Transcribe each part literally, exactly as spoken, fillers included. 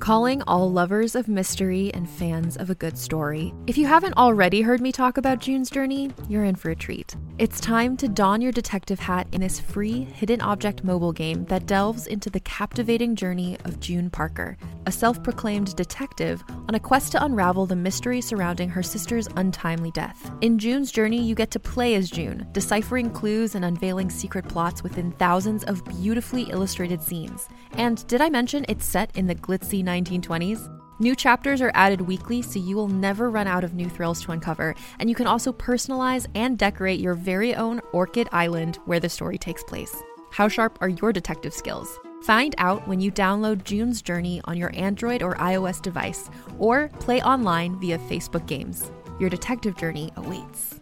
calling all lovers of mystery and fans of a good story. If you haven't already heard me talk about June's Journey, you're in for a treat. It's time to don your detective hat in this free hidden object mobile game that delves into the captivating journey of June Parker, a self-proclaimed detective on a quest to unravel the mystery surrounding her sister's untimely death. In June's Journey, you get to play as June, deciphering clues and unveiling secret plots within thousands of beautifully illustrated scenes. And did I mention it's set in the glitzy nineteen twenties? New chapters are added weekly, so you will never run out of new thrills to uncover, and you can also personalize and decorate your very own Orchid Island where the story takes place. How sharp are your detective skills? Find out when you download June's Journey on your Android or iOS device, or play online via Facebook Games. Your detective journey awaits.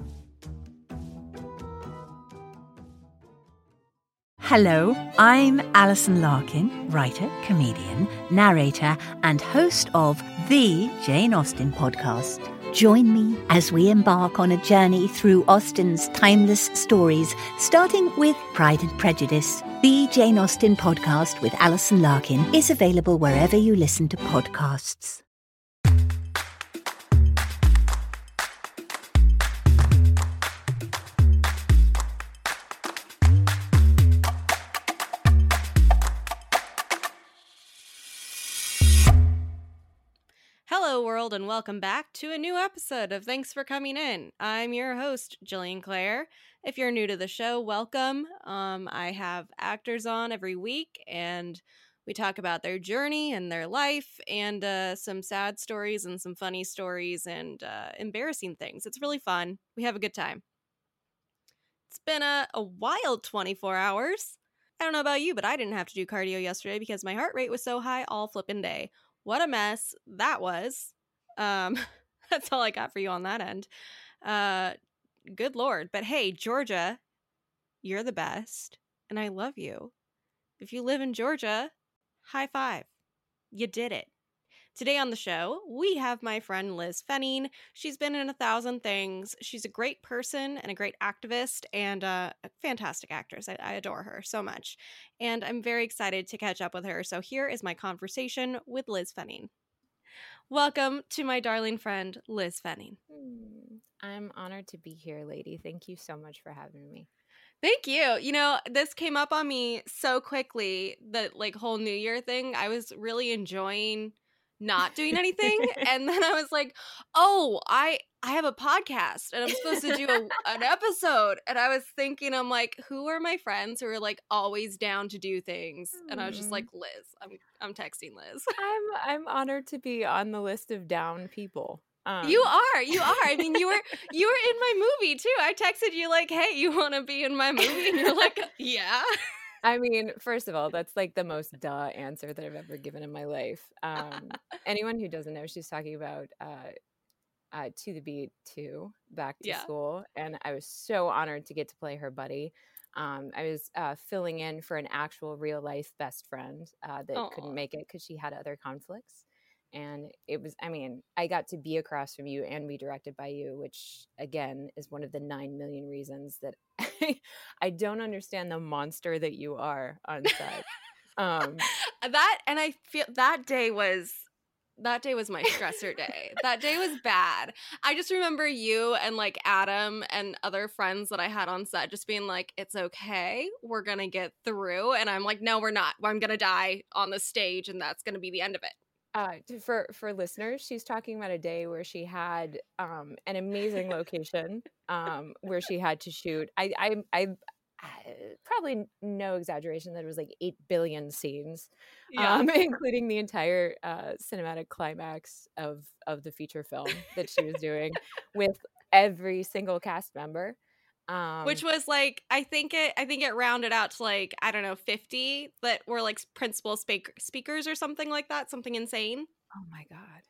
Hello, I'm Alison Larkin, writer, comedian, narrator, and host of the Jane Austen podcast. Join me as we embark on a journey through Austen's timeless stories, starting with Pride and Prejudice. The Jane Austen podcast with Alison Larkin is available wherever you listen to podcasts. Hello, world, and welcome back to a new episode of Thanks for Coming In. I'm your host, Jillian Clare. If you're new to the show, welcome. Um, I have actors on every week, and we talk about their journey and their life, and uh, some sad stories and some funny stories and uh, embarrassing things. It's really fun. We have a good time. It's been a, a wild twenty-four hours. I don't know about you, but I didn't have to do cardio yesterday because my heart rate was so high all flippin' day. What a mess that was. Um, that's all I got for you on that end. Uh, good Lord. But hey, Georgia, you're the best, and I love you. If you live in Georgia, high five. You did it. Today on the show, we have my friend Liz Fenning. She's been in a thousand things. She's a great person and a great activist and uh, a fantastic actress. I, I adore her so much. And I'm very excited to catch up with her. So here is my conversation with Liz Fenning. Welcome to my darling friend, Liz Fenning. I'm honored to be here, lady. Thank you so much for having me. Thank you. You know, this came up on me so quickly, the like whole New Year thing. I was really enjoying not doing anything, and then I was like, oh, I I have a podcast and I'm supposed to do a, an episode, and I was thinking, I'm like, who are my friends who are like always down to do things? And I was just like, Liz. I'm I'm texting Liz. I'm I'm honored to be on the list of down people. Um. You are, you are. I mean, you were you were in my movie too. I texted you like, hey, you want to be in my movie? And you're like, yeah. I mean, first of all, that's like the most duh answer that I've ever given in my life. Um, anyone who doesn't know, she's talking about uh, uh, To the Beat two, Back to Yeah. School. And I was so honored to get to play her buddy. Um, I was uh, filling in for an actual real life best friend uh, that Aww. couldn't make it because she had other conflicts. And it was, I mean, I got to be across from you and be directed by you, which, again, is one of the nine million reasons that I, I don't understand the monster that you are on set. Um, that, and I feel that day was, that day was my stressor day. That day was bad. I just remember you and like Adam and other friends that I had on set just being like, it's okay. We're going to get through. And I'm like, no, we're not. I'm going to die on the stage, and that's going to be the end of it. Uh, for for listeners, she's talking about a day where she had um, an amazing location um, where she had to shoot. I, I, I, I probably no exaggeration that it was like eight billion scenes, Yeah. um, including the entire uh, cinematic climax of of the feature film that she was doing with every single cast member. Um, Which was like, I think it, I think it rounded out to like, I don't know, fifty that were like principal speak- speakers or something like that, something insane. oh my God.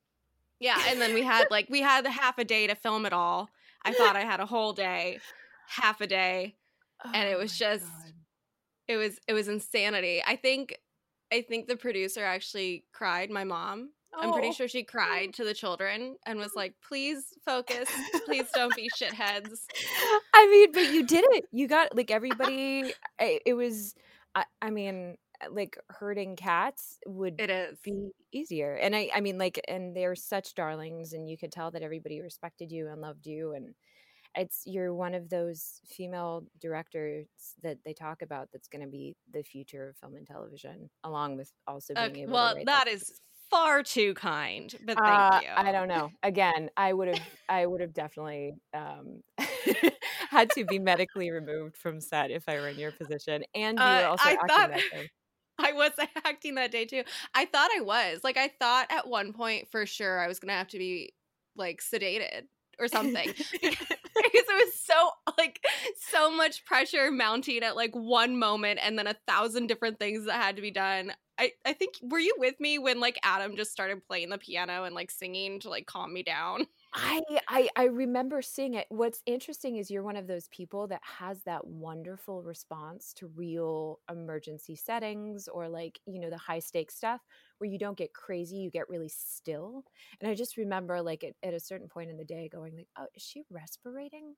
Yeah, and then we had like, we had half a day to film it all. I thought I had a whole day, half a day, and it Oh was my just, God. it was, it was insanity. I think, I think the producer actually cried, my mom. I'm pretty Oh. sure she cried to the children and was like, please focus. Please don't be shitheads. I mean, but you did it. You got like everybody. It, it was, I, I mean, like herding cats would It is. be easier. And I, I mean, like, and they're such darlings, and you could tell that everybody respected you and loved you. And it's, you're one of those female directors that they talk about that's going to be the future of film and television, along with also being Okay, able well, to write that those is far too kind, but thank Uh, you. I don't know. Again, I would have, I would have definitely um, had to be medically removed from set if I were in your position, and you were Uh, also I acting thought that day. I was acting that day too. I thought I was. Like, I thought at one point for sure I was gonna have to be like sedated or something because it was so like so much pressure mounting at like one moment, and then a thousand different things that had to be done. I, I think, were you with me when like Adam just started playing the piano and like singing to like calm me down? I, I I remember seeing it. What's interesting is you're one of those people that has that wonderful response to real emergency settings, or like, you know, the high stakes stuff where you don't get crazy, you get really still. And I just remember like at, at a certain point in the day going like, oh, is she respirating?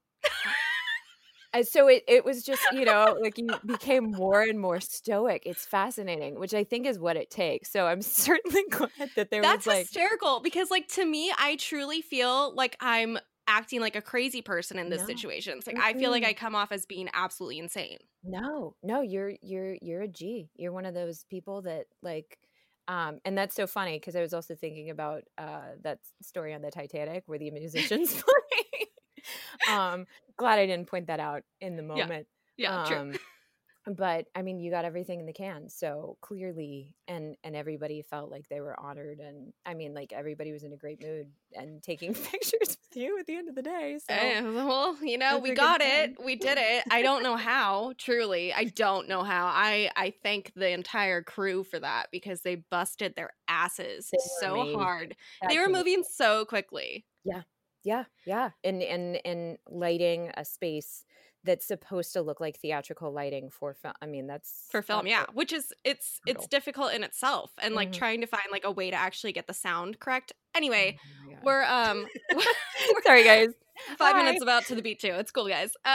And so it, it was just, you know, like you became more and more stoic. It's fascinating, which I think is what it takes. So I'm certainly glad that there That's was like, hysterical because like to me, I truly feel like I'm acting like a crazy person in this no, situation. It's like I feel like I mm-mm. come off as being absolutely insane. no, no, you're, you're, you're a G. You're one of those people that like, um, and that's so funny because I was also thinking about uh, that story on the Titanic where the musicians play. um, glad I didn't point that out in the Yeah. moment. Yeah, true. Um, but I mean, you got everything in the can, so clearly, and and everybody felt like they were honored, and I mean, like everybody was in a great mood and taking pictures with you at the end of the day. So Eh, well, you know, that's we a good got sign. it. We did it. I don't know how, truly. I don't know how. I I thank the entire crew for that because they busted their asses They were so amazing. hard. That They were team. moving so quickly. Yeah, yeah, yeah, and and and lighting a space that's supposed to look like theatrical lighting for film. I mean, that's For film, that's yeah, which is it's it's brutal. difficult in itself, and like Mhm. trying to find like a way to actually get the sound correct. Anyway, Oh my God. we're um we're Sorry, guys. five Bye. minutes about to the beat too. It's cool, guys. Uh,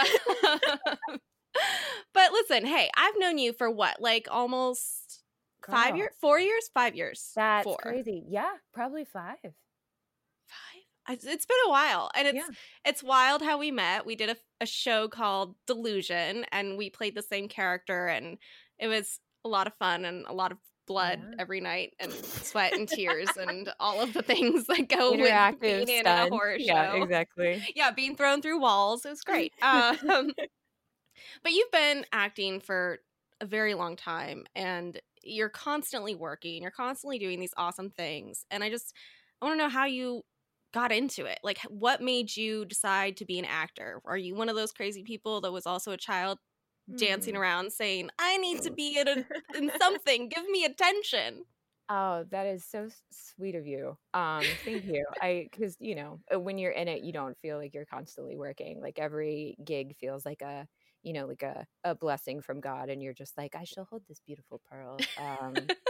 but listen, hey, I've known you for what, like almost five Girl, years, four years, five years, that's four, crazy. Yeah, probably five. five. It's it's been a while, and it's Yeah. it's wild how we met. We did a, a show called Delusion, and we played the same character, and it was a lot of fun and a lot of blood Yeah. every night, and sweat and tears, and all of the things that go with Interactive being in a stunts. horror Yeah, show. exactly. Yeah, being thrown through walls. It was great. Um, but you've been acting for a very long time, and you're constantly working. You're constantly doing these awesome things, and I just I want to know how you got into it. Like, what made you decide to be an actor? Are you one of those crazy people that was also a child dancing Hmm. around saying, "I need to be in a, in something. Give me attention." Oh, that is so s- sweet of you. Um, thank you. I, because you know, uh, when you're in it, you don't feel like you're constantly working. Like every gig feels like a, you know, like a a blessing from God, and you're just like, I shall hold this beautiful pearl. Um,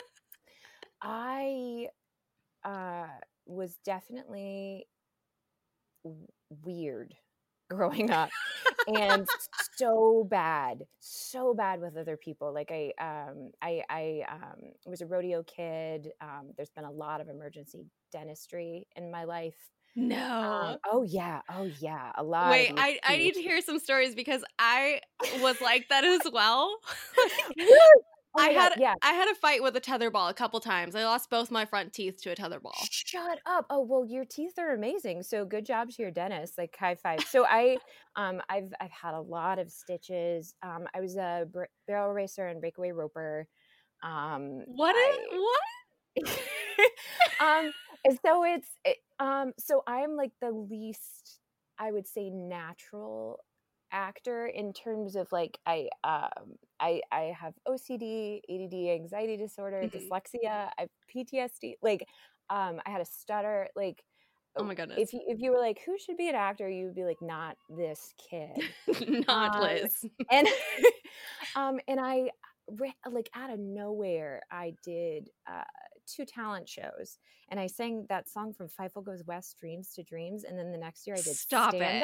I uh was definitely w- weird growing up, and so bad, so bad with other people. Like I um I I um was a rodeo kid. Um there's been a lot of emergency dentistry in my life. Um No. oh yeah, oh yeah, a lot of Wait, E I, I T. need to hear some stories because I was like that as well. Woo! Oh I my God, had yeah. I had a fight with a tetherball a couple times. I lost both my front teeth to a tetherball. Shut up. Oh, well, your teeth are amazing. So good job to your dentist. Like high five. So I um I've I've had a lot of stitches. Um I was a br- barrel racer and breakaway roper. Um What I is what? um and so it's it, um so I'm like the least, I would say, natural actor in terms of like I um I I have O C D, A D D, anxiety disorder, Mhm. dyslexia, I have P T S D, like um I had a stutter, like Oh oh, my goodness. if you if you were like who should be an actor, you would be like not this kid. Not Um Liz. and um and I ra- like out of nowhere I did uh two talent shows, and I sang that song from Fievel Goes West, Dreams to Dreams, and then the next year I did Stop stand it. up.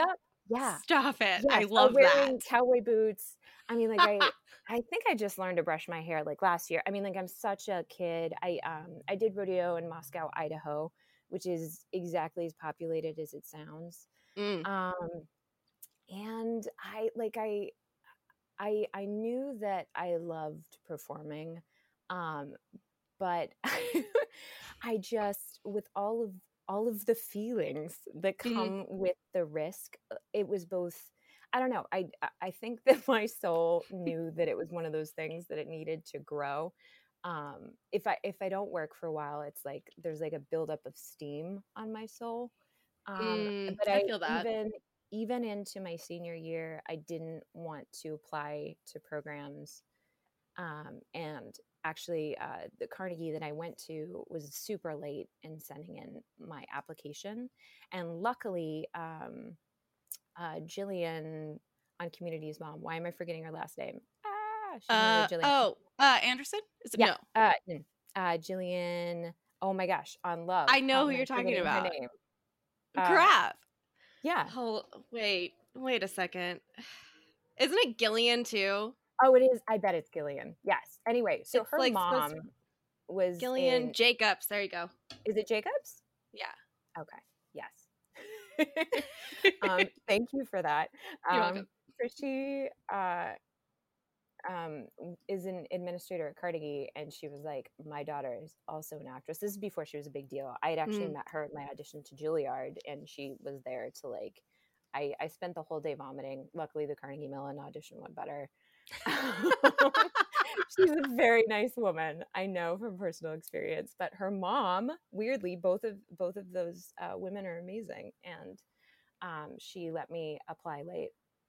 Yeah. Stop it. Yes, I or love wearing that. cowboy boots. I mean, like I, I think I just learned to brush my hair like last year. I mean, like I'm such a kid. I um I did rodeo in Moscow, Idaho, which is exactly as populated as it sounds. Mm. Um, and I like I I I knew that I loved performing, um, but I just with all of all of the feelings that Mhm. come with the risk, uh, it was both. I don't know. I I think that my soul knew that it was one of those things that it needed to grow. Um, if I if I don't work for a while, it's like there's like a buildup of steam on my soul. Um, Mm, but I I feel that. even even into my senior year, I didn't want to apply to programs. Um, and actually, uh, the Carnegie that I went to was super late in sending in my application. And luckily, um, uh, Jillian on Community's mom, why am I forgetting her last name? Ah, she's another Uh Jillian. oh, uh Anderson? Is it Yeah. no? Uh, mm, uh, Jillian. Oh my gosh, on Love. I How know who am I you're talking forgetting her about. name? Uh, Crap. yeah. Hold wait, wait a second. Isn't it Gillian too? Oh, it is. I bet it's Gillian. Yes. Anyway, so It's her like supposed mom to was Gillian in. Jacobs. There you go. Is it Jacobs? Yeah. Okay. Yes. um, thank you for that. You're welcome. Um, so she uh, um, is an administrator at Carnegie, and she was like, "My daughter is also an actress." This is before she was a big deal. I had actually Mm. met her at my audition to Juilliard, and she was there to like. I, I spent the whole day vomiting. Luckily, the Carnegie Mellon audition went better. She's a very nice woman, I know from personal experience. But her mom, weirdly, both of both of those uh, women are amazing, and um, she let me apply late,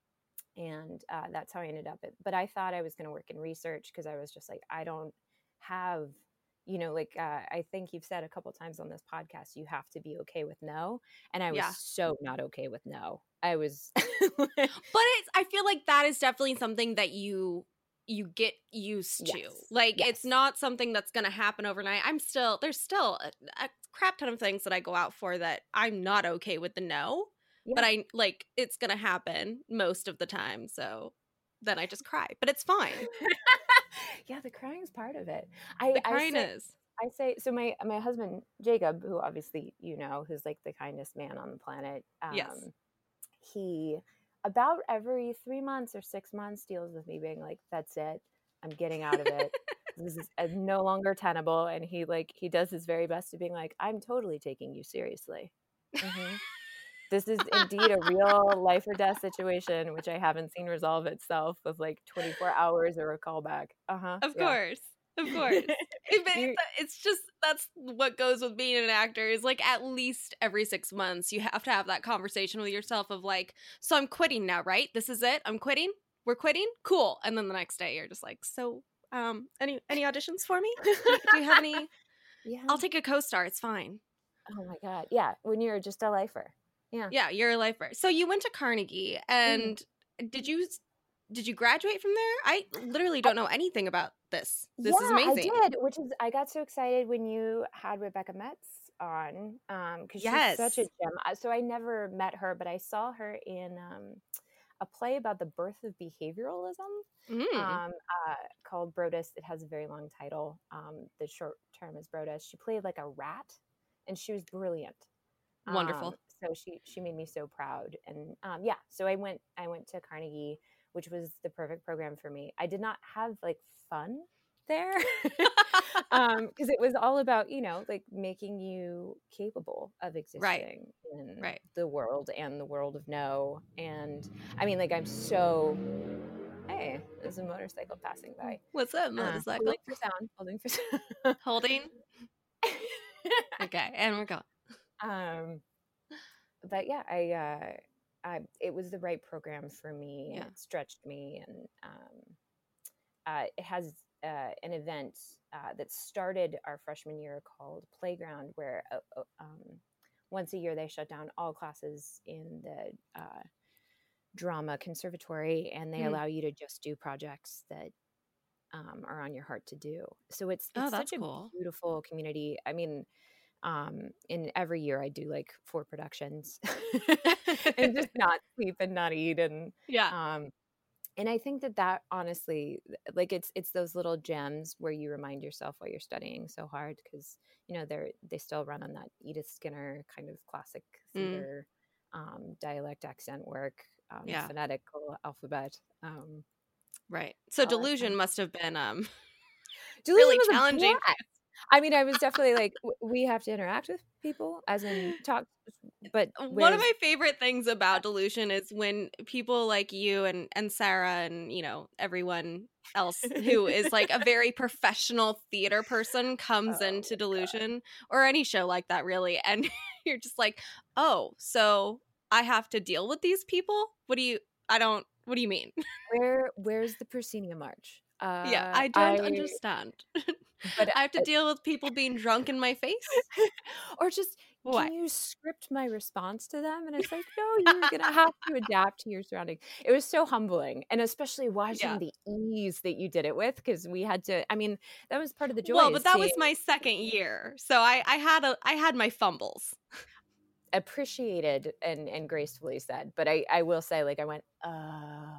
and uh, that's how I ended up. At, but I thought I was going to work in research because I was just like, I don't have, you know, like uh, I think you've said a couple times on this podcast, you have to be okay with no, and I was Yeah. so not okay with no. I was, But it's I feel like that is definitely something that you you get used to. yes, Like yes. it's not something that's going to happen overnight. I'm still there's still a, a crap ton of things that I go out for that I'm not okay with the no. Yeah. But I like it's going to happen most of the time. So then I just cry. But it's fine. Yeah, the crying's part of it. I, The I crying say, is. I say, so my my husband Jacob, who obviously you know, who's like the kindest man on the planet. Um, Yes. He about every three months or six months deals with me being like, "That's it, I'm getting out of it. This is uh, no longer tenable." And he like he does his very best to being like, "I'm totally taking you seriously. Mm-hmm. This is indeed a real life or death situation, which I haven't seen resolve itself with like twenty-four hours or a callback." Uh-huh. Of Yeah. course. Of course. It, You- it's just that's what goes with being an actor is like at least every six months you have to have that conversation with yourself of like, so I'm quitting now, right? This is it. I'm quitting. We're quitting. Cool. And then the next day you're just like, so um any any auditions for me? Do you, do you have any? yeah. I'll take a co-star. It's fine. Oh my God. Yeah. When you're just a lifer. Yeah. Yeah, you're a lifer. So you went to Carnegie and mm-hmm. did you did you graduate from there? I literally don't know anything about this. This yeah, is amazing. I did, which is I got so excited when you had Rebecca Metz on um because Yes. she's such a gem. Uh, So I never met her, but I saw her in um a play about the birth of behavioralism Mm. um uh called Brodus. It has a very long title. Um the short term is Brodus. She played like a rat and she was brilliant. Wonderful. Um, so she she made me so proud. And um yeah, so I went I went to Carnegie, which was the perfect program for me. I did not have like fun there um because it was all about, you know, like making you capable of existing Right. in Right. the world and the world of no. And I mean, like I'm so hey, there's a motorcycle passing by. What's that Uh, motorcycle? holding for sound, holding for sound. Holding. Okay, and we're going. um but yeah, I uh I, it was the right program for me, and Yeah. it stretched me, and um, uh, it has uh, an event uh, that started our freshman year called Playground, where uh, uh, um, once a year they shut down all classes in the uh, drama conservatory, and they Mm. allow you to just do projects that um, are on your heart to do. So it's Oh, it's that's such a cool. beautiful community. I mean, Um, and every year I do like four productions and just not sleep and not eat. And, Yeah. um, and I think that that honestly, like it's, it's those little gems where you remind yourself while you're studying so hard. Cause you know, they're, they still run on that Edith Skinner kind of classic Mm. theater, um, dialect accent work, um, Yeah. phonetical alphabet. Um, Right. So all that Delusion stuff. must have been um Delusion really was a challenging. blast. I mean, I was definitely like, w- we have to interact with people, as in talk, but One of with my favorite things about Delusion is when people like you and and Sarah and, you know, everyone else who is like a very professional theater person comes oh, into Delusion or any show like that really, and you're just like, "Oh, so I have to deal with these people? What do you I don't what do you mean?" where where's the Persenia March? Yeah, Uh, I don't I understand. but I have to uh, deal with people being drunk in my face? or just What? can you script my response to them? And it's like, no, you're gonna have to adapt to your surroundings. It was so humbling, and especially watching Yeah. the ease that you did it with, because we had to. I mean, that was part of the joy. Well, is but that was seeing- my second year. So I I had a I had my fumbles. appreciated and and gracefully said. But I I will say, like, I went, oh.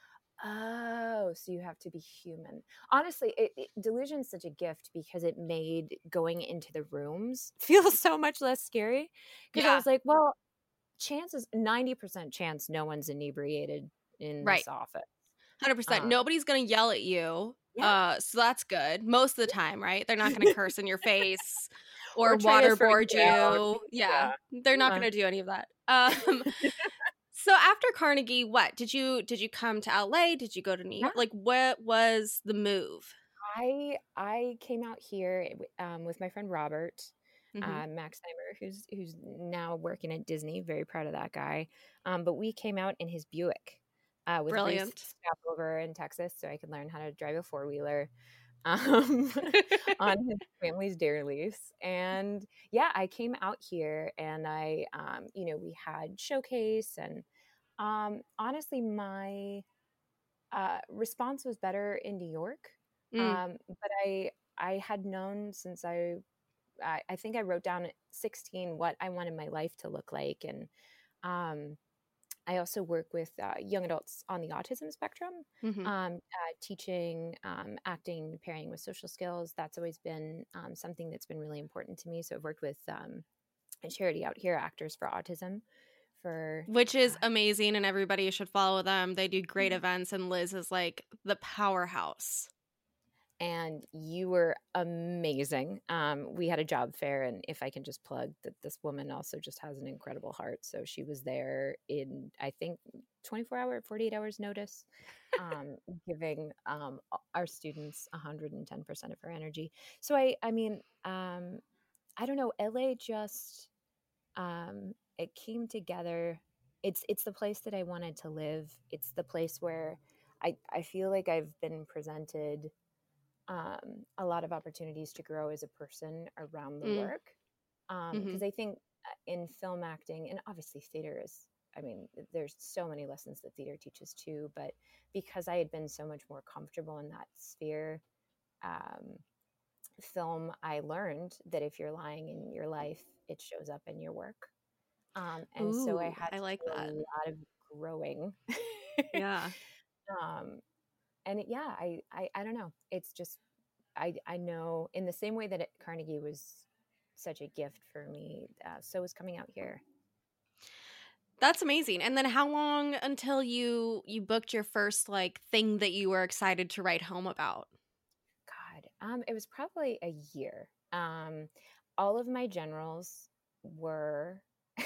Oh, so you have to be human. Honestly, it, it, Delusion is such a gift because it made going into the rooms feel so much less scary. Because I Yeah. was like, well, chances, ninety percent chance no one's inebriated in Right. this office. one hundred percent. Um, Nobody's going to yell at you. Yeah. Uh, so that's good. Most of the time, right? They're not going to curse in your face or, Or try to throw you waterboard you. down. Yeah. Yeah. They're not Yeah. going to do any of that. Um So after Carnegie, what? Did you did you come to L A? Did you go to New York? Yeah. Like what was the move? I I came out here um, with my friend Robert, Mhm. uh, Maxheimer, who's who's now working at Disney. Very proud of that guy. Um, but we came out in his Buick uh, with Brilliant. Bruce stopover in Texas, so I could learn how to drive a four wheeler um, on his family's dairy lease. And yeah, I came out here, and I, um, you know, we had showcase, and um, honestly, my uh, response was better in New York. Mm. Um, but I I had known since I, I I think I wrote down at sixteen what I wanted my life to look like, and um, I also work with uh, young adults on the autism spectrum, Mhm. um, uh, teaching um, acting, pairing with social skills. That's always been um, something that's been really important to me. So I've worked with um, a charity out here, Actors for Autism, for Which is amazing, and everybody should follow them. They do great events, and Liz is like the powerhouse. and you were amazing. Um, we had a job fair, and if I can just plug that, this woman also just has an incredible heart. So she was there in, I think, twenty-four hour, forty-eight hours notice, um, giving um, our students one hundred ten percent of her energy. So I, I mean, um, I don't know, L A just, um, it came together. It's, it's the place that I wanted to live. It's the place where I, I feel like I've been presented um, a lot of opportunities to grow as a person around the Mm. work. Because Mhm. I think uh, in film acting, and obviously theater is, I mean, there's so many lessons that theater teaches too, but because I had been so much more comfortable in that sphere, um, film, I learned that if you're lying in your life, it shows up in your work. Um, and so I Ooh, had I to like do a that. lot of growing. Yeah. um, and it, yeah, I, I, I don't know. It's just, I, I know in the same way that it, Carnegie was such a gift for me, uh, so was coming out here. That's amazing. And then how long until you you booked your first like thing that you were excited to write home about? God, um, it was probably a year. Um, all of my generals were,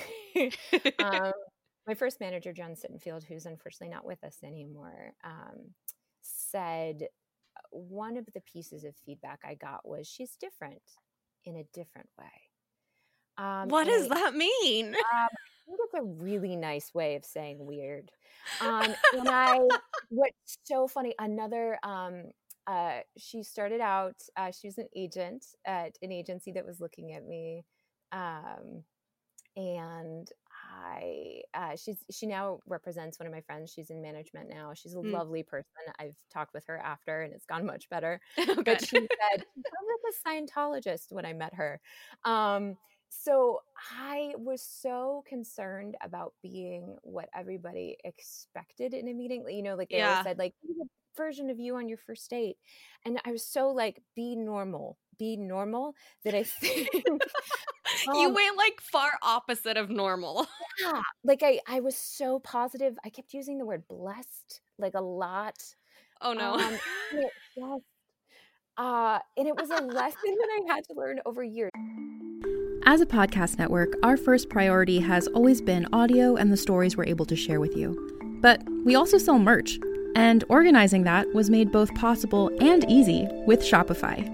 um, my first manager, John Sittenfield, who's unfortunately not with us anymore, um, said one of the pieces of feedback I got was she's different in a different way. Um, What and does I, that mean? Um, I think it's a really nice way of saying weird. Um, and I, what's so funny, another, um, uh, she started out, uh, she was an agent at an agency that was looking at me. Um, and I uh, she's she now represents one of my friends. She's in management now. She's a Mm. lovely person. I've talked with her after, and it's gone much better. Oh, But good. she said she sounds like a Scientologist when I met her. Um, so I was so concerned about being what everybody expected in a meeting. You know, like they Yeah. always said, like, be the version of you on your first date. And I was so like, be normal, be normal that I think You um, went like far opposite of normal. yeah, like I, I was so positive. I kept using the word blessed like a lot. Oh no. Um, and it just, uh, and it was a lesson that I had to learn over years. As a podcast network, our first priority has always been audio and the stories we're able to share with you. But we also sell merch, and organizing that was made both possible and easy with Shopify.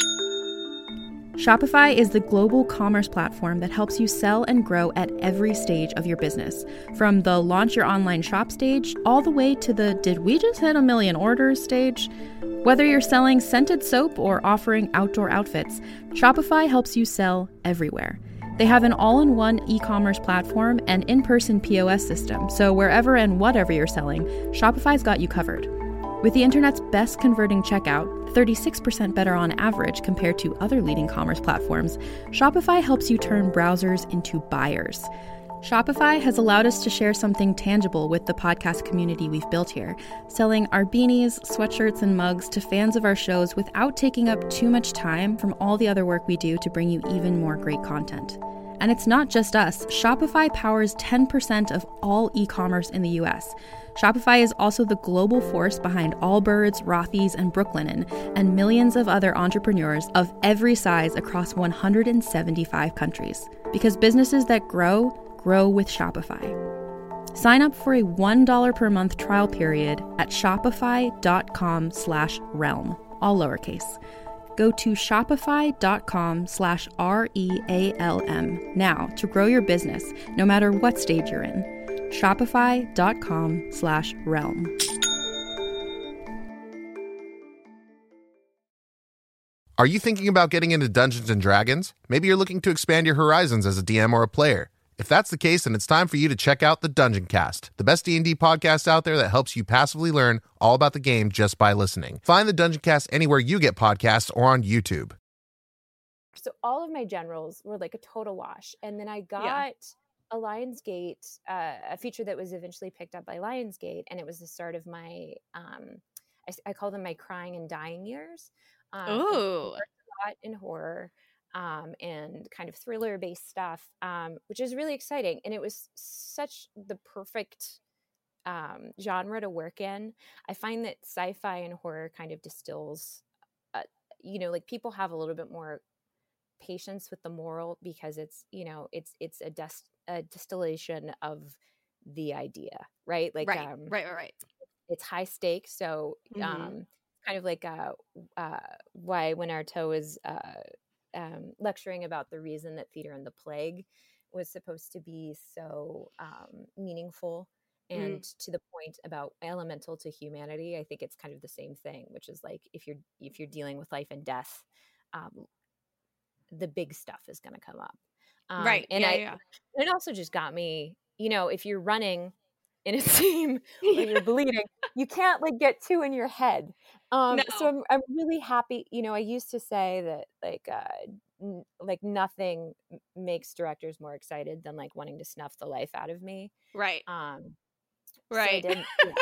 Shopify is the global commerce platform that helps you sell and grow at every stage of your business, from the launch your online shop stage all the way to the did we just hit a million orders stage. Whether you're selling scented soap or offering outdoor outfits, Shopify helps you sell everywhere. They have an all-in-one e-commerce platform and in-person P O S system, so wherever and whatever you're selling, Shopify's got you covered. With the internet's best converting checkout, thirty-six percent better on average compared to other leading commerce platforms, Shopify helps you turn browsers into buyers. Shopify has allowed us to share something tangible with the podcast community we've built here, selling our beanies, sweatshirts, and mugs to fans of our shows without taking up too much time from all the other work we do to bring you even more great content. And it's not just us. Shopify powers ten percent of all e-commerce in the U S. Shopify is also the global force behind Allbirds, Rothy's, and Brooklinen, and millions of other entrepreneurs of every size across one hundred seventy-five countries. Because businesses that grow, grow with Shopify. Sign up for a one dollar per month trial period at shopify.com slash realm, all lowercase. Go to shopify.com slash R-E-A-L-M now to grow your business, no matter what stage you're in. Shopify.com slash realm. Are you thinking about getting into Dungeons and Dragons? Maybe you're looking to expand your horizons as a D M or a player. If that's the case, then it's time for you to check out the Dungeon Cast, the best D and D podcast out there that helps you passively learn all about the game just by listening. Find the Dungeon Cast anywhere you get podcasts or on YouTube. So all of my generals were like a total wash. And then I got Yeah. a Lionsgate, uh, a feature that was eventually picked up by Lionsgate. And it was the start of my, um, I, I call them my crying and dying years. Um, I Ooh. worked a lot in horror um, and kind of thriller-based stuff, um, which is really exciting. And it was such the perfect um, genre to work in. I find that sci-fi and horror kind of distills, uh, you know, like people have a little bit more patience with the moral because it's, you know, it's it's a, dest- a distillation of the idea, right? Like, Right, um, right, right, right. it's high stakes, so Mhm. um, kind of like uh, uh, why when Artaud is uh, um, lecturing about the reason that Theater and the Plague was supposed to be so um, meaningful and to the point about elemental to humanity. I think it's kind of the same thing, which is like if you're if you're dealing with life and death, um, the big stuff is going to come up. Um, Right. And yeah, I, yeah. it also just got me, you know, if you're running in a team or you're bleeding, you can't like get too in your head. Um, No. So I'm, I'm really happy. You know, I used to say that like, uh, n- like nothing m- makes directors more excited than like wanting to snuff the life out of me. Right. Um, Right. So I did, yeah,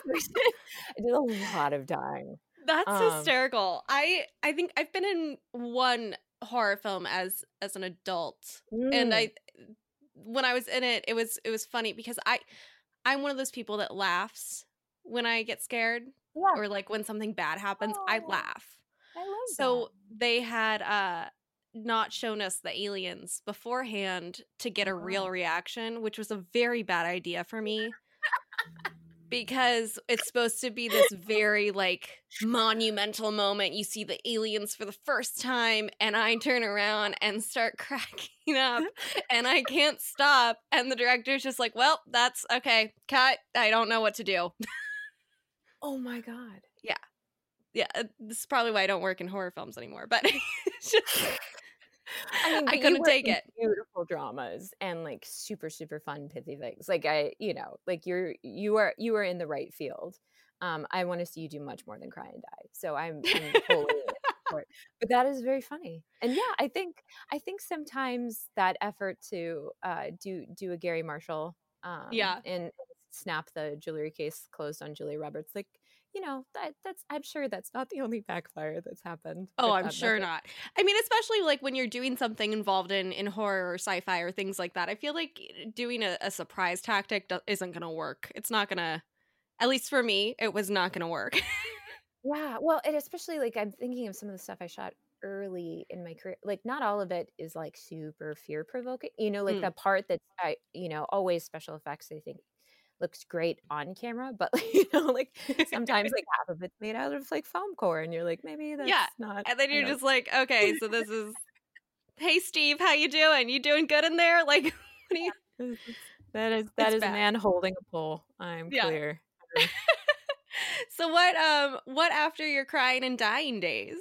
I did a lot of dying. That's Um, hysterical. I I think I've been in one horror film as as an adult. And mm, I when I was in it, it was it was funny because I I'm one of those people that laughs when I get scared yeah, or like when something bad happens, I Oh, laugh. I love So they had uh not shown us the aliens beforehand to get a real Oh. reaction, which was a very bad idea for me because it's supposed to be this very like monumental moment. You see the aliens for the first time and I turn around and start cracking up and I can't stop and the director's just like, well, that's okay, cut, I don't know what to do. that. Oh my God. Yeah, uh, this is probably why I don't work in horror films anymore, but it's just I mean, I but you couldn't work take in it. beautiful dramas and like super, super fun, pithy things. Like I, you know, like you're you are you are in the right field. Um, I want to see you do much more than cry and die. So I'm I'm wholly in support. But that is very funny. And yeah, I think I think sometimes that effort to uh, do do a Gary Marshall um, Yeah. and snap the jewelry case closed on Julia Roberts, like, you know, that that's I'm sure that's not the only backfire that's happened. Oh, But I'm that, sure that's not. I mean, especially like when you're doing something involved in in horror or sci-fi or things like that. I feel like doing a, a surprise tactic do- isn't going to work. It's not going to, at least for me, it was not going to work. Yeah, well, and especially like I'm thinking of some of the stuff I shot early in my career. Like not all of it is like super fear provoking. You know, like Mm. the part that's I, you know, always special effects I think looks great on camera, but like, you know, like sometimes like half of it's made out of like foam core and you're like maybe that's Yeah. not And then I you're don't just like, okay, so this is, hey, Steve, how you doing? You doing good in there? Like, what do you, this is- that is that it's is a bad. man holding a pole. I'm Yeah. clear. So what, um, what after your crying and dying days?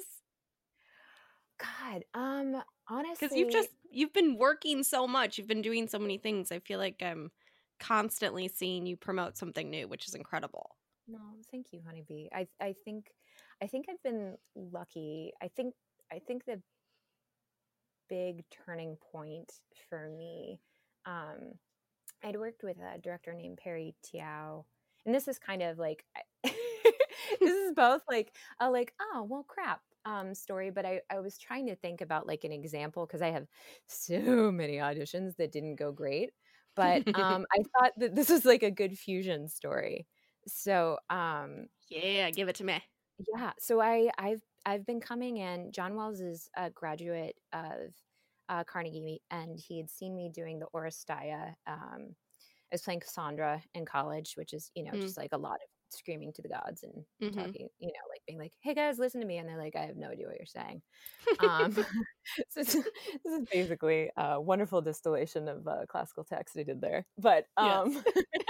God, um Because you've honestly, just, you've been working so much. You've been doing so many things. I feel like I'm constantly seeing you promote something new, which is incredible. no, thank you, honeybee. I I think I think I've been lucky. I think I think the big turning point for me, um, I'd worked with a director named Perry Tiao, and this is kind of like this is both like a like oh well crap um, story, but I I was trying to think about like an example because I have so many auditions that didn't go great, but um, I thought that this was like a good fusion story. So um, Yeah, give it to me. yeah, so I I've I've been coming in. John Wells is a graduate of uh, Carnegie, and he had seen me doing the Oresteia. Um, I was playing Cassandra in college, which is you know Mm. just like a lot of screaming to the gods and Mhm. talking, you know, like being like, "Hey guys, listen to me," and they're like, "I have no idea what you're saying." Um, so this is basically a wonderful distillation of uh, classical text I did there, but Yes. um,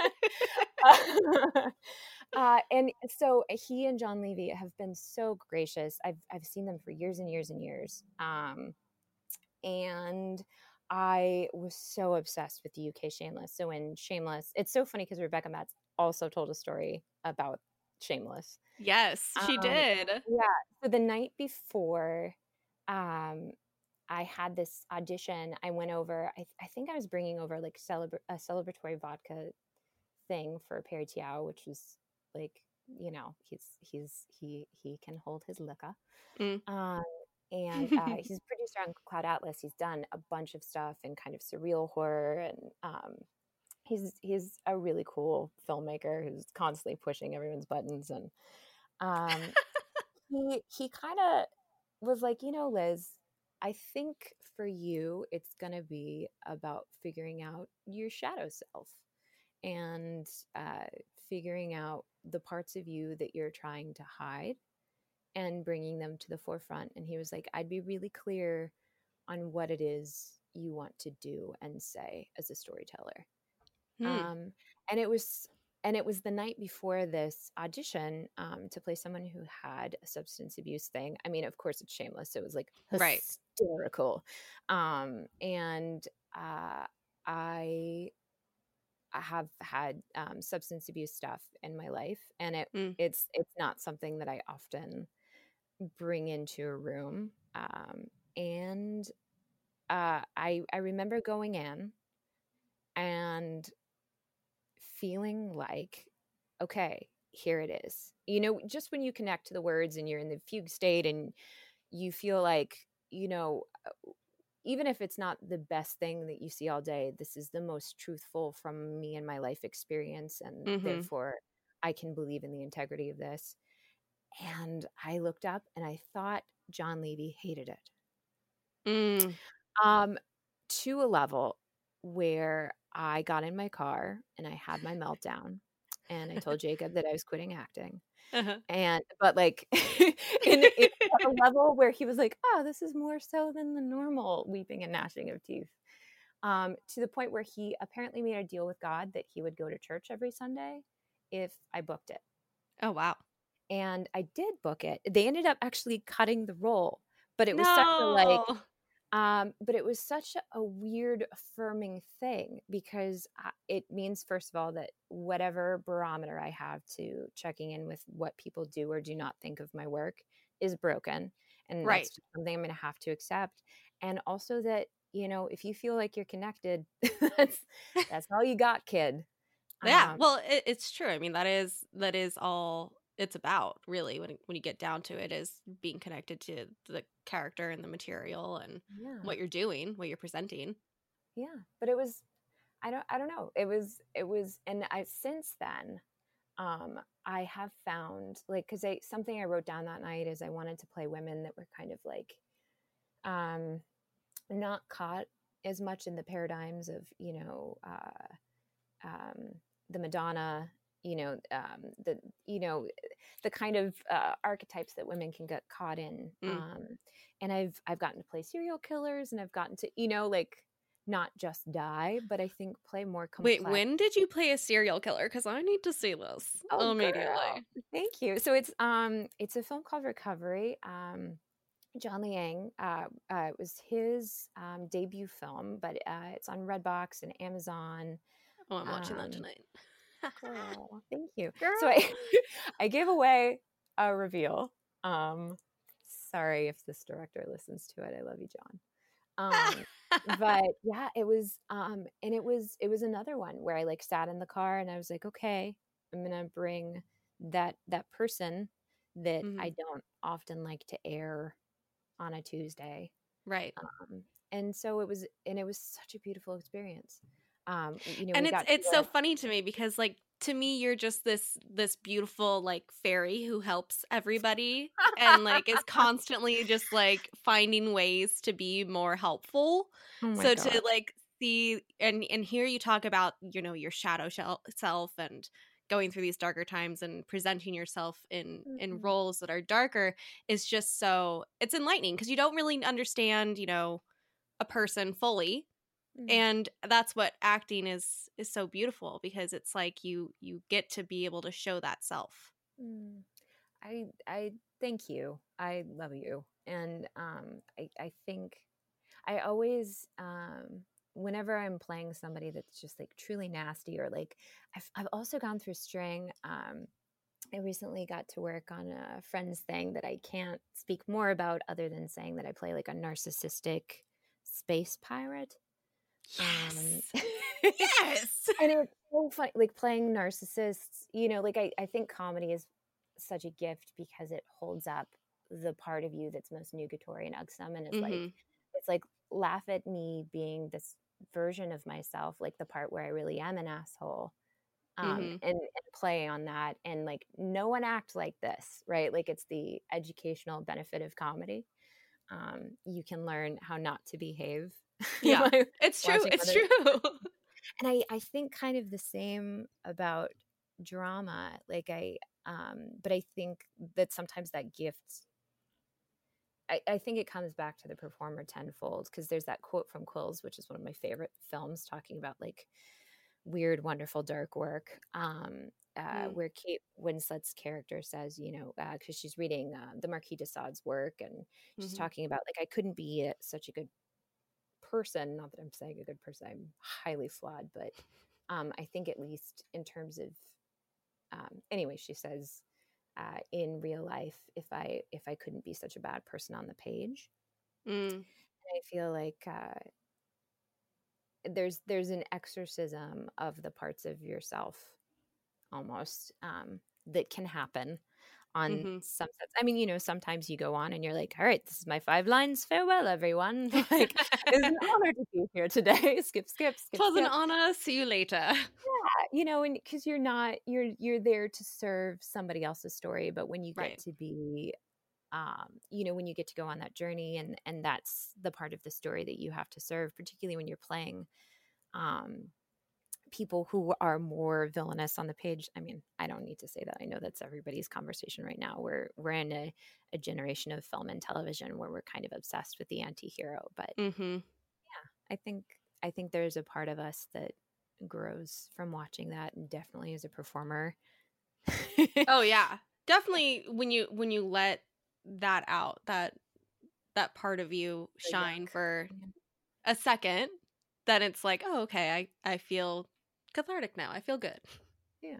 uh, and so he and John Levy have been so gracious. I've I've seen them for years and years and years, um, and I was so obsessed with the U K Shameless. So in Shameless, it's so funny because Rebecca Metz also told a story about Shameless. Yes, she Um, did. yeah. So the night before, um, I had this audition. I went over. I, I think I was bringing over like celebra- a celebratory vodka thing for Perry Tiao, which was like, you know, he's he's he he can hold his liquor. Mm. Um, and uh, he's a producer on Cloud Atlas. He's done a bunch of stuff in kind of surreal horror, and um, he's he's a really cool filmmaker who's constantly pushing everyone's buttons. And um, he he kind of was like, you know, Liz, I think for you, it's gonna be about figuring out your shadow self and uh, figuring out the parts of you that you're trying to hide and bringing them to the forefront. And he was like, I'd be really clear on what it is you want to do and say as a storyteller. Hmm. Um, and it was and it was the night before this audition um, to play someone who had a substance abuse thing. I mean, of course, it's Shameless, so it was like Right. hysterical. Um, and uh, I I have had um, substance abuse stuff in my life, and it Mm. it's it's not something that I often bring into a room. Um, and uh, I I remember going in and feeling like, okay, here it is. You know, just when you connect to the words and you're in the fugue state and you feel like, you know, even if it's not the best thing that you see all day, this is the most truthful from me and my life experience. And Mhm. therefore, I can believe in the integrity of this. And I looked up and I thought John Levy hated it. Mm. Um, to a level where I got in my car and I had my meltdown and I told Jacob that I was quitting acting. Uh-huh. And but like in, in a level where he was like, oh, this is more so than the normal weeping and gnashing of teeth. Um, to the point where he apparently made a deal with God that he would go to church every Sunday if I booked it. Oh, wow. And I did book it. They ended up actually cutting the role, but it was such a like, No. Um, but it was such a, a weird affirming thing because I, it means, first of all, that whatever barometer I have to checking in with what people do or do not think of my work is broken. And Right. that's just something I'm going to have to accept. And also that, you know, if you feel like you're connected, that's, that's all you got, kid. Yeah. Um, Well, it, it's true. I mean, that is, that is all it's about, really, when when you get down to it, is being connected to the character and the material and yeah. what you're doing, what you're presenting. Yeah. But it was, I don't, I don't know. It was, it was, and I, since then, um, I have found like, cause I, something I wrote down that night is I wanted to play women that were kind of like, um, not caught as much in the paradigms of, you know, uh, um, the Madonna, you know, um, the, you know, the kind of uh, archetypes that women can get caught in. Mm. Um, and I've, I've gotten to play serial killers, and I've gotten to, you know, like not just die, but I think play more complex. Wait, when did you play a serial killer? Because I need to see this Oh, immediately. girl. Thank you. So it's, um, it's a film called Recovery. Um, John Liang, uh, uh, it was his um, debut film, but uh, it's on Redbox and Amazon. Oh, I'm watching Um, that tonight. Girl, thank you. Girl. So I, I gave away a reveal. Um, sorry if this director listens to it. I love you, John. Um, but yeah, it was, um, and it was, it was another one where I like sat in the car and I was like, okay, I'm gonna bring that that person that Mhm. I don't often like to air on a Tuesday. Right. Um, and so it was, and it was such a beautiful experience. Um, you know, And we it's got to it's so work- funny to me because, like, to me, you're just this this beautiful, like, fairy who helps everybody and, like, is constantly just like finding ways to be more helpful. Oh my So God. to like see and and hear you talk about, you know, your shadow shell- self and going through these darker times and presenting yourself in in Mhm. roles that are darker is just so, it's enlightening because you don't really understand, you know, a person fully. Mm. And that's what acting is is so beautiful, because it's like you you get to be able to show that self. Mm. I I thank you. I love you. And um I I think I always um whenever I'm playing somebody that's just like truly nasty, or like I've I've also gone through string. um I recently got to work on a friend's thing that I can't speak more about other than saying that I play like a narcissistic space pirate. Um, Yes. and it's so fun, like playing narcissists, you know, like I, I think comedy is such a gift because it holds up the part of you that's most nugatory and ugsome. And it's Mhm. like, it's like, laugh at me being this version of myself, like the part where I really am an asshole. Um, Mhm. and, and play on that. And like, no one act like this, right? Like it's the educational benefit of comedy. Um, you can learn how not to behave. Yeah. by It's true. watching It's other- true. and I, I think kind of the same about drama. Like I, um, but I think that sometimes that gift, I, I think it comes back to the performer tenfold, because there's that quote from Quills, which is one of my favorite films, talking about like weird, wonderful, dark work, um, uh, Mm. where Kate Winslet's character says, you know, because uh, she's reading uh, the Marquis de Sade's work, and she's Mhm. talking about like, I couldn't be a, such a good person. Not that I'm saying a good person, I'm highly flawed, but um, I think at least in terms of, um, anyway, she says, uh, in real life, if I if I couldn't be such a bad person on the page, Mm. and I feel like uh, there's there's an exorcism of the parts of yourself almost, um, that can happen on Mhm. some sets. I mean, you know, sometimes you go on and you're like, all right, this is my five lines. Farewell, everyone. Like, it's an honor to be here today. Skip, skip, skip, Twas an skip. honor. See you later. Yeah, you know, and because you're not, you're you're there to serve somebody else's story. But when you get Right. to be, um, you know, when you get to go on that journey, and and that's the part of the story that you have to serve, particularly when you're playing um people who are more villainous on the page. I mean, I don't need to say that. I know that's everybody's conversation right now. We're we're in a, a generation of film and television where we're kind of obsessed with the anti-hero. But Mm-hmm. I think I think there's a part of us that grows from watching that, and definitely as a performer. Oh yeah, definitely. When you when you let that out, that that part of you The shine young. for Yeah. a second, then it's like, oh, okay, I, I feel cathartic now. I feel good. Yeah.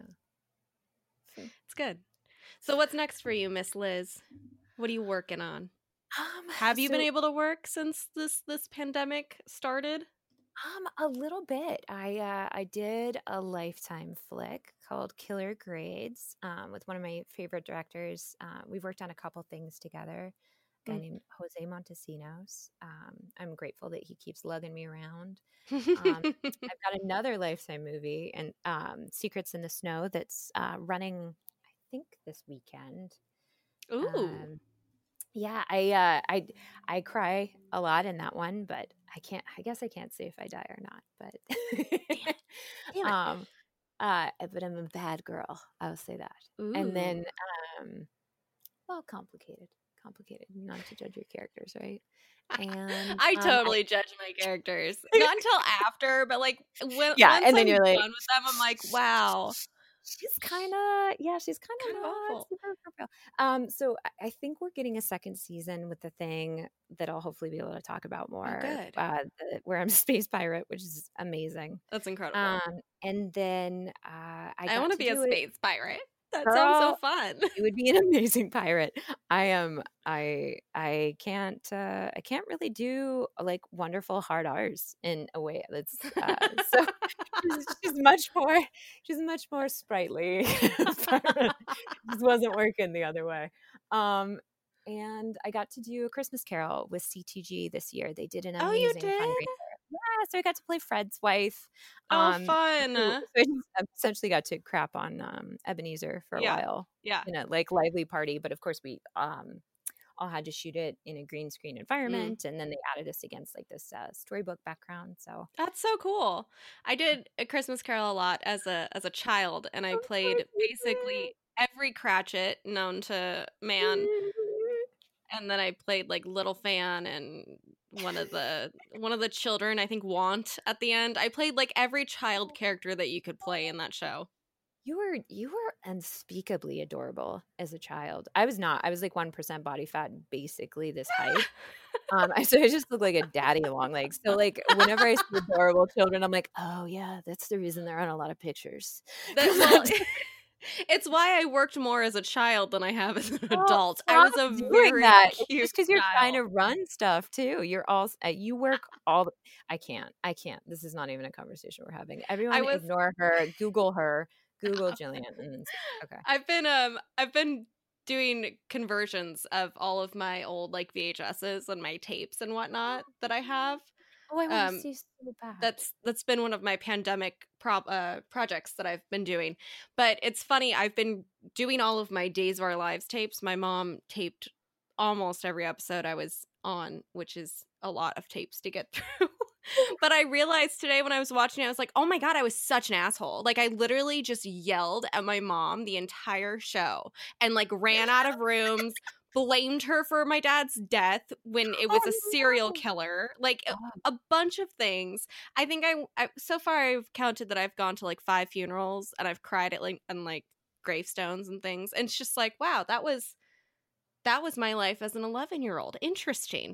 So, It's good. So what's next for you, Miss Liz? What are you working on? um, Have you been so able to work since this this pandemic started? Um, a little bit. I uh, I did a Lifetime flick called Killer Grades um, with one of my favorite directors. Uh, we've worked on a couple things together. A guy Mm. named Jose Montesinos. Um, I'm grateful that he keeps lugging me around. Um, I've got another Lifetime movie and um, Secrets in the Snow that's uh, running, I think, this weekend. Ooh. Um, yeah, I uh, I I cry a lot in that one, but I can't. I guess I can't say if I die or not. But Damn it. um, uh, but I'm a bad girl. I'll say that. And then, Ooh. um, well, complicated, complicated. Not to judge your characters, right? And I um, totally judge my characters. Not until after, but like when, yeah, once and then I'm you're like, done with them, I'm like, wow, she's kind of yeah, she's kind kind of of not awful. super real. Um, so I, I think we're getting a second season with the thing that I'll hopefully be able to talk about more. good. Uh, the, where I'm a space pirate, which is amazing. That's incredible. Um, and then uh, I I got want to to be a do it. space pirate. That sounds so Girl, fun. you would be an amazing pirate. I am. I I can't. Uh, I can't really do like wonderful hard R's in a way that's uh, so. She's, she's much more. She's much more sprightly. Pirate. Just wasn't working the other way. Um, and I got to do a Christmas Carol with C T G this year. They did an Oh, you amazing did? fundraiser. Yeah, so I got to play Fred's wife. Oh, Um, fun. so, so I just essentially got to crap on um, Ebenezer for a Yeah. while Yeah. in a like lively party, but of course we um, all had to shoot it in a green screen environment, and then they added us against like this uh, storybook background. So That's so cool. I did A Christmas Carol a lot as a as a child, and I played basically every Cratchit known to man. And then I played like Little Fan and one of the one of the children, I think Want at the end. I played like every child character that you could play in that show. You were you were unspeakably adorable as a child. I was not. I was like one percent body fat, basically this height. Um, I so I just look like a daddy long legs. So like whenever I see adorable children, I'm like, oh yeah, that's the reason they're on a lot of pictures. That, well, it's why I worked more as a child than I have as an Well, adult. I was stop a doing very that. It's cute just because you're trying child. to run stuff too. You're all uh, you work all. The, I can't. I can't. This is not even a conversation we're having. Everyone, was- ignore her. Google her. Google Jillian. And okay. I've been um I've been doing conversions of all of my old like V H S's and my tapes and whatnot that I have. Oh, I want Um, to see so bad. That's that's been one of my pandemic prop uh, projects that I've been doing. But it's funny, I've been doing all of my Days of Our Lives tapes. My mom taped almost every episode I was on, which is a lot of tapes to get through. But I realized today when I was watching it, I was like, oh my God, I was such an asshole. Like I literally just yelled at my mom the entire show and like ran out of rooms, blamed her for my dad's death when it was Oh, a serial no. killer, like a, Oh. a bunch of things. I think I, I so far I've counted that I've gone to like five funerals and I've cried at like and like gravestones and things. And it's just like, wow, that was that was my life as an eleven year old. Interesting.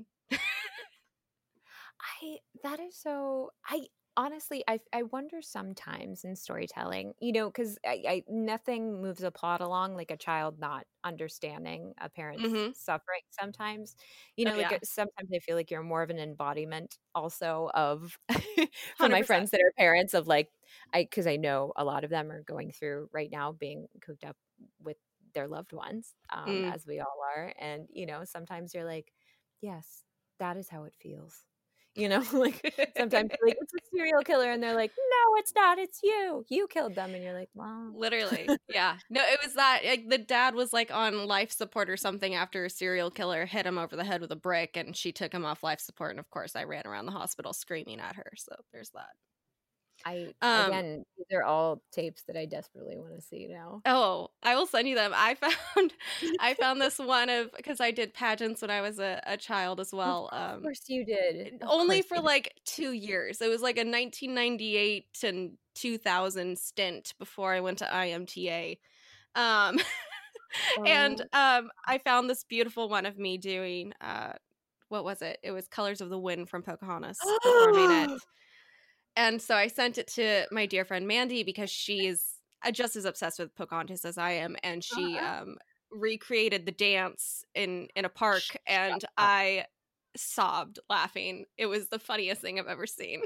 I that is so I honestly I I wonder sometimes in storytelling, you know, because I, I nothing moves a plot along like a child not understanding a parent's Mhm. suffering sometimes. You know, Oh, like yeah. uh, sometimes I feel like you're more of an embodiment also of for one my hundred percent. friends that are parents of like I because I know a lot of them are going through right now being cooped up with their loved ones, um, Mm. as we all are. And, you know, sometimes you're like, yes, that is how it feels. You know, like sometimes you're like, it's a serial killer. And they're like, no, it's not. It's you. You killed them. And you're like, wow. Literally. Yeah. No, it was that like the dad was like on life support or something after a serial killer hit him over the head with a brick and she took him off life support. And of course I ran around the hospital screaming at her. So there's that. I, Um, again, these are all tapes that I desperately want to see now. Oh, I will send you them. I found I found this one of because I did pageants when I was a, a child as well. Of Um course you did. Of only course for you did. like two years. It was like a nineteen ninety-eight and two thousand stint before I went to I M T A. Um and Oh. um I found this beautiful one of me doing uh what was it? It was Colors of the Wind from Pocahontas before I made it. And so I sent it to my dear friend Mandy because she's just as obsessed with Pocahontas as I am, and she Uh-huh. um, recreated the dance in in a park, and I sobbed laughing. It was the funniest thing I've ever seen.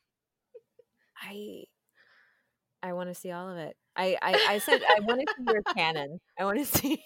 I I want to see all of it. I I, I said I want to see your canon. I want to see.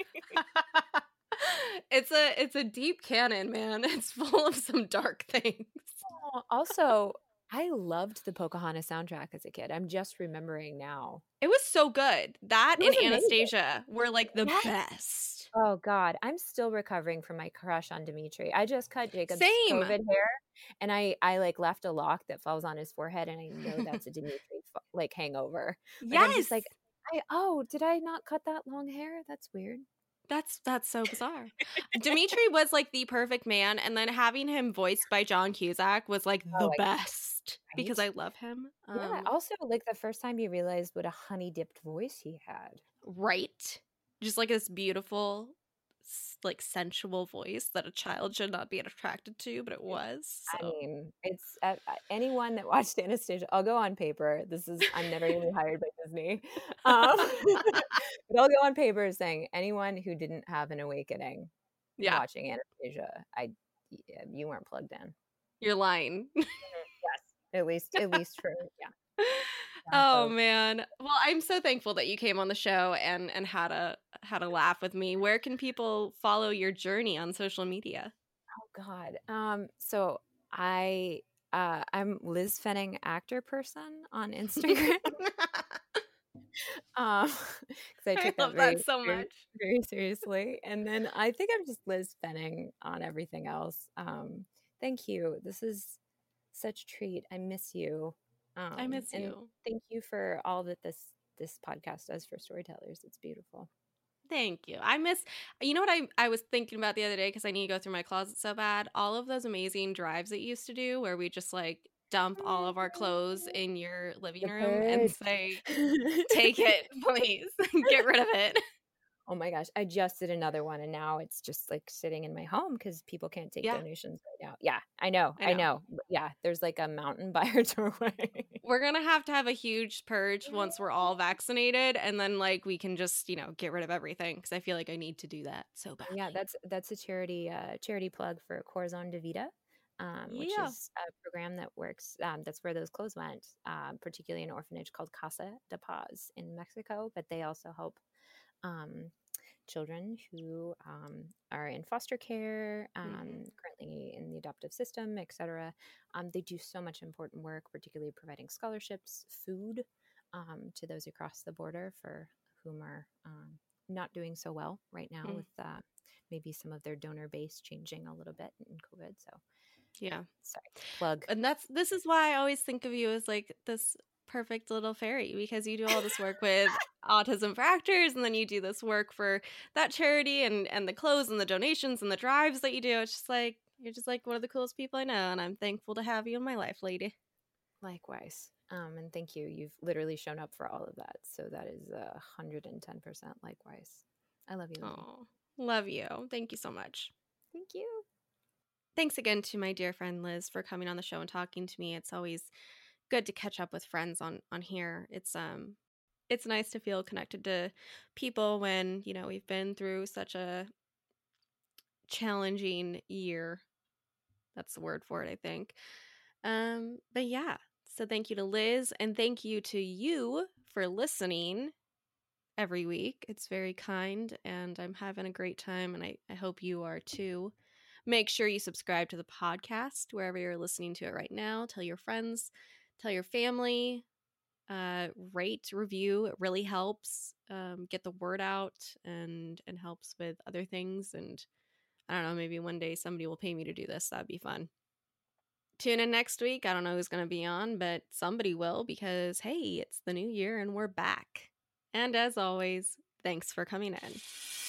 It's a it's a deep canon, man. It's full of some dark things. Oh, also, I loved the Pocahontas soundtrack as a kid. I'm just remembering now. It was so good. That It and was amazing. Anastasia were like the Yes. best. Oh God, I'm still recovering from my crush on Dimitri. I just cut Jacob's Same. COVID hair, and I I like left a lock that falls on his forehead, and I know that's a Dimitri fu- like hangover. Like, Yes. I'm just like, I oh, did I not cut that long hair? That's weird. That's that's so bizarre. Dimitri was like the perfect man, and then having him voiced by John Cusack was like the Oh, I- best because I Right? love him. Yeah. Um, Also, like the first time you realized what a honey dipped voice he had. right, just like this beautiful, s- like sensual voice that a child should not be attracted to, but it was. I So. mean, it's uh, uh, anyone that watched Anastasia. I'll go on paper. This is I'm never going to be hired by Disney. Um, but I'll go on paper saying anyone who didn't have an awakening Yeah, watching Anastasia, I yeah, you weren't plugged in. you're lying. Yes, at least at least for yeah. Oh folks. man. Well, I'm so thankful that you came on the show and and had a had a laugh with me. Where can people follow your journey on social media? Oh God. Um. So I uh I'm Liz Fenning actor person on Instagram. um, because I I took love that very, that so very, much. very seriously. And then I think I'm just Liz Fenning on everything else. Um, thank you. This is such a treat. I miss you. Um, I miss and you. thank you for all that this this podcast does for storytellers. It's beautiful. Thank you. I miss, you know what I, I was thinking about the other day because I need to go through my closet so bad? All of those amazing drives that you used to do where we just like dump all of our clothes in your living The room and purge. say, take it, please. Get rid of it. Oh my gosh, I just did another one and now it's just like sitting in my home because people can't take Yeah. donations right now. Yeah, I know, I I know. know. But yeah, there's like a mountain by our doorway. We're going to have to have a huge purge once we're all vaccinated. And then like we can just, you know, get rid of everything because I feel like I need to do that so badly. Yeah, that's that's a charity uh, charity plug for Corazon de Vida, um, which Yeah. is a program that works. Um, that's where those clothes went, um, particularly an orphanage called Casa de Paz in Mexico. But they also help um, children who um, are in foster care, um, Mhm. currently in the adoptive system, et cetera. Um, they do so much important work, particularly providing scholarships, food um, to those across the border for whom are um, not doing so well right now Mm. with uh, maybe some of their donor base changing a little bit in COVID. So, Yeah. sorry, plug. And that's this is why I always think of you as like this perfect little fairy because you do all this work with Autism for Actors and then you do this work for that charity and and the clothes and the donations and the drives that you do. It's just like you're just like one of the coolest people I know and I'm thankful to have you in my life, lady. Likewise. Um, and thank you. You've literally shown up for all of that. So that is a one hundred ten percent likewise. I love you, Lily. Oh, love you. Thank you so much. Thank you. Thanks again to my dear friend Liz for coming on the show and talking to me. It's always good to catch up with friends on on here. It's um it's nice to feel connected to people when, you know, we've been through such a challenging year. That's the word for it, I think. Um but yeah. So thank you to Liz and thank you to you for listening every week. It's very kind and I'm having a great time and I, I hope you are too. Make sure you subscribe to the podcast wherever you're listening to it right now. Tell your friends, tell your family, uh, rate, review. It really helps um, get the word out and and helps with other things. And I don't know, maybe one day somebody will pay me to do this. That'd be fun. Tune in next week. I don't know who's going to be on, but somebody will because, hey, it's the new year and we're back. And as always, thanks for coming in.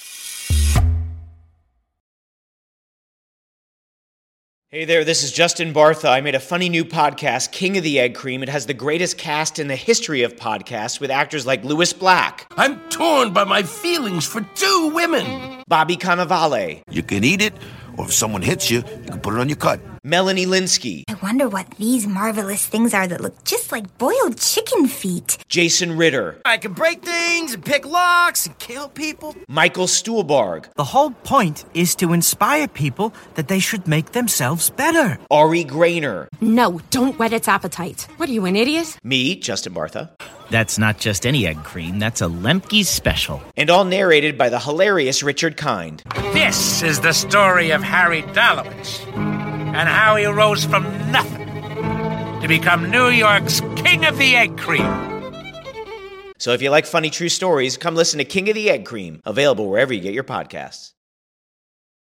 Hey there, this is Justin Bartha. I made a funny new podcast, King of the Egg Cream. It has the greatest cast in the history of podcasts with actors like Louis Black, I'm torn by my feelings for two women. Bobby Cannavale, You can eat it Or if someone hits you, you can put it on your cut. Melanie Linsky. I wonder what these marvelous things are that look just like boiled chicken feet. Jason Ritter. I can break things and pick locks and kill people. Michael Stuhlbarg. The whole point is to inspire people that they should make themselves better. Ari Grainer. No, don't whet its appetite. What are you, an idiot? Me, Justin Bartha. That's not just any egg cream, that's a Lemke's special. And all narrated by the hilarious Richard Kind. This is the story of Harry Dalowitz and how he rose from nothing to become New York's King of the Egg Cream. So if you like funny true stories, come listen to King of the Egg Cream, available wherever you get your podcasts.